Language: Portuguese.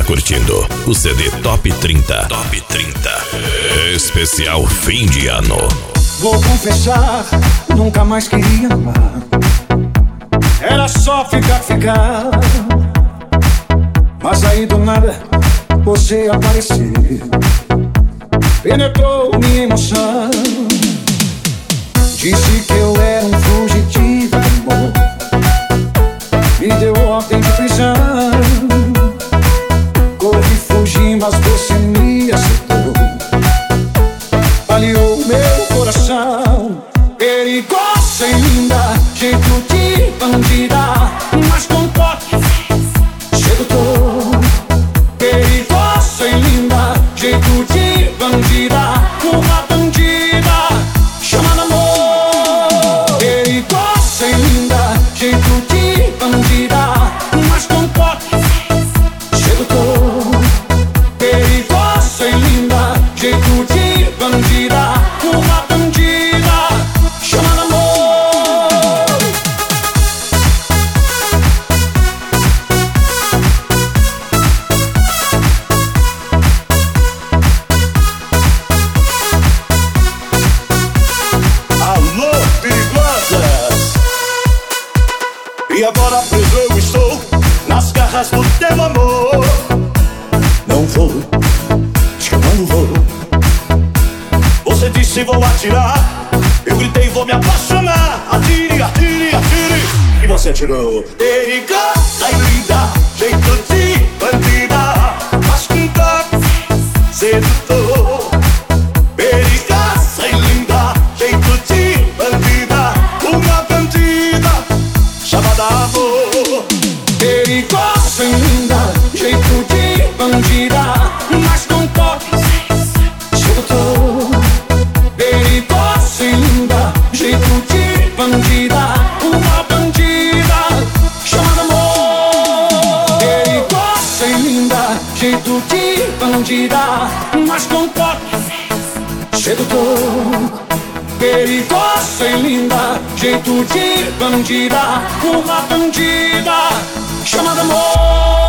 está curtindo o CD Top 30. Top 30. Especial fim de ano. Vou confessar, nunca mais queria amar. Era só ficar. Mas aí do nada você apareceu, penetrou minha emoção. Disse que eu era um fugitivo, amor. Me deu ordem de prisão. Corri, fugi, mas você me aceitou. Baleou meu coração. Perigosa e linda, jeito de bandida, mas com toque sedutor. Perigosa e linda, jeito de bandida, uma bandida chamada amor. Perigosa e linda, jeito de bandida, mas com toque sedutor. Perigosa e linda, jeito de bandida, uma bandida chamada amor. Alô, perigosas! E agora preso eu estou nas garras do teu amor. Não vou, diz que eu não vou. Você disse vou atirar, eu gritei vou me apaixonar. Atire, atire, atire, e você atirou. Perigosa e linda, jeito de bandida, mas com toque sedutor. Perigosa e linda, jeito de bandida, uma bandida chamada amor. Perigosa e linda, jeito de bandida, mas com toque sedutor. Perigosa e linda, jeito de bandida, uma bandida chamada amor. Perigosa e linda, jeito de bandida, mas com toque sedutor. Perigosa e linda, jeito de bandida, uma bandida chamada amor.